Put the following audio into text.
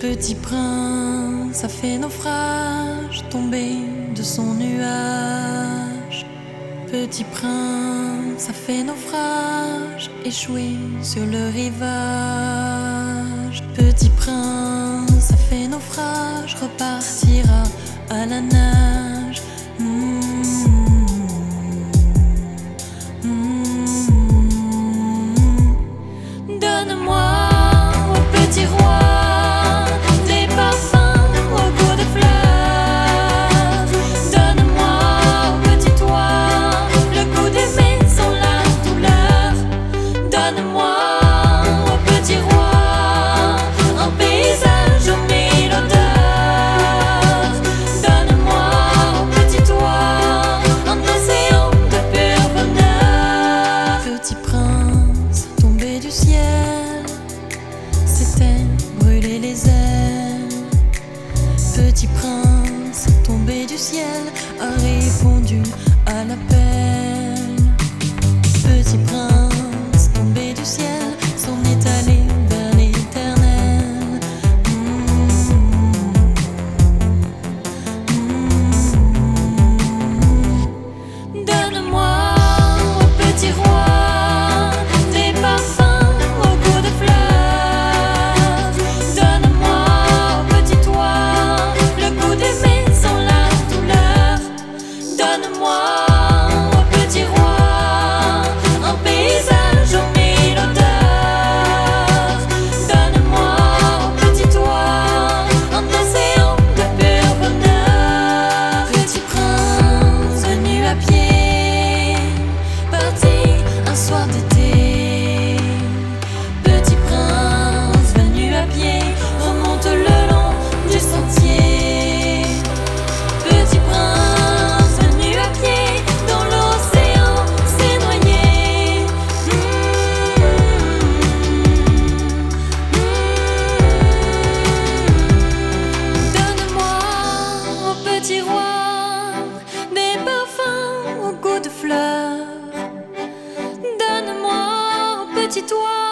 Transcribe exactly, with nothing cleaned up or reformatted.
Petit prince a fait naufrage, tombé de son nuage. Petit prince a fait naufrage, échoué sur le rivage. Petit prince a fait naufrage, repartira à la nage. Mmh. Mmh. Donne-moi au petit roi des parfums au goût de fleurs. Donne-moi au petit toit le goût d'aimer sans la douleur. Donne-moi au petit roi un paysage aux mille odeurs. Donne-moi au petit toit un océan de pur bonheur. Petit prince tombé du ciel s'était brûlé les ailes. Petit prince tombé du ciel a répondu à l'appel. Petit prince tombé du ciel s'en est allé vers l'éternel. Mmh. Mmh. Donne-moi au petit roi des parfums au goût de fleurs. Donne-moi au petit toit le goût d'aimer sans la douleur. Donne-moi au petit roi un paysage aux mille odeurs. Donne-moi au petit toit un océan de pur bonheur. Petit prince venu à pied, parti un soir d'été. Petit prince venu à pied remonte le long du sentier. Petit prince venu à pied dans l'océan s'est noyé. Mmh. Mmh. Donne-moi au petit roi des parfums au goût de fleurs. Donne-moi au petit toit